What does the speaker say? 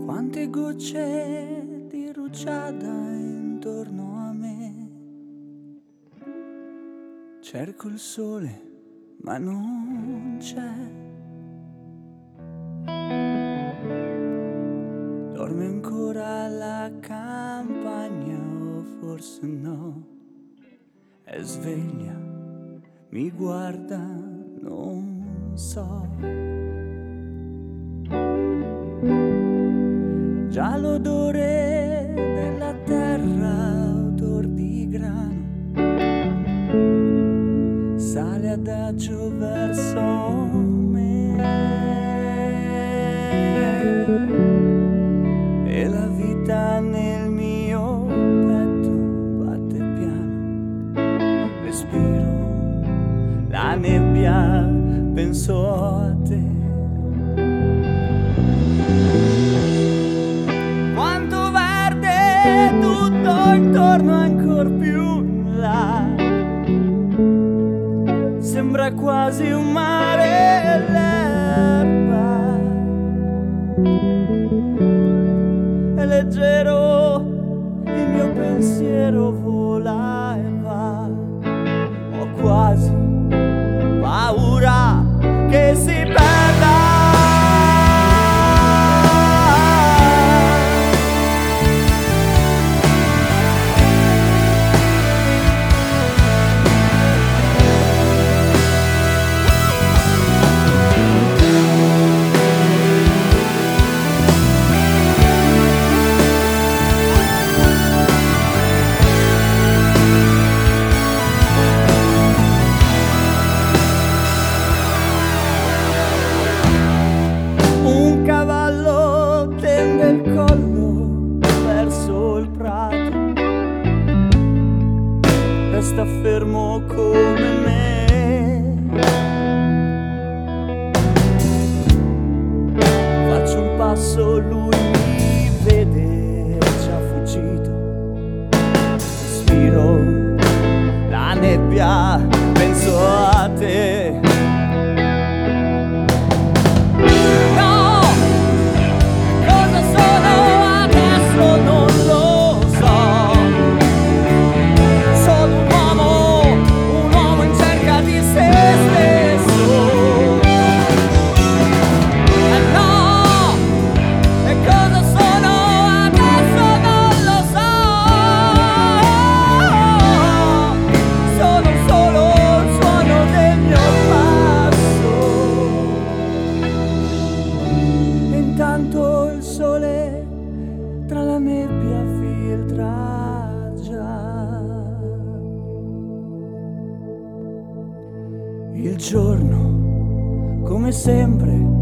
Quante gocce di rugiada intorno a me. Cerco il sole, ma non c'è. Dorme ancora la campagna o forse no. È sveglia, mi guarda, non so. Già l'odore della terra, odor di grano, sale adagio verso me. E la vita nel mio petto batte piano. Respiro la nebbia, penso a te. Quanto verde tutto intorno, ancor più in là. Sembra quasi un mare l'erba. È leggero, il mio pensiero vola e va. Ho quasi paura che si perda. Resta fermo come me. Faccio un passo, lui mi vede, già fuggito. Respiro la nebbia, penso a te. Il sole tra la nebbia filtra già. Il giorno, come sempre,